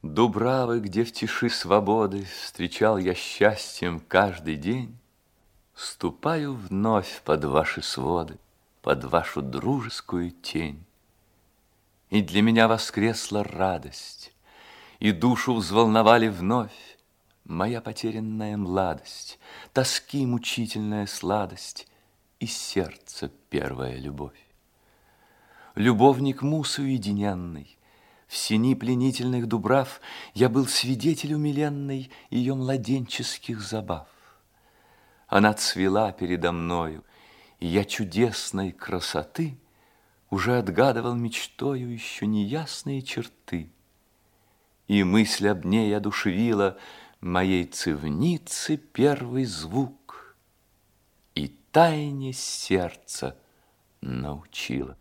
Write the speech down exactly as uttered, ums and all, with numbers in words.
Дубравы, где в тиши свободы Встречал я счастьем каждый день, Ступаю вновь под ваши своды, Под вашу дружескую тень. И для меня воскресла радость, И душу взволновали вновь Моя потерянная младость, Тоски мучительная сладость И сердца первая любовь. Любовник мус уединенный, В сени пленительных дубрав Я был свидетель умиленной Ее младенческих забав. Она цвела передо мною, И я чудесной красоты Уже отгадывал мечтою Еще неясные черты. И мысль об ней одушевила Моей цевницы первый звук И тайне сердца научила.